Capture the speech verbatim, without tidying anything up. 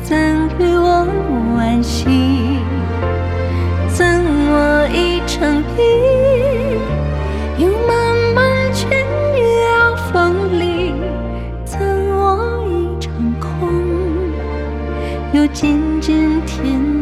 赠予我惋惜，赠我一场皮，又漫漫千摇风里，赠我一场空，又渐渐天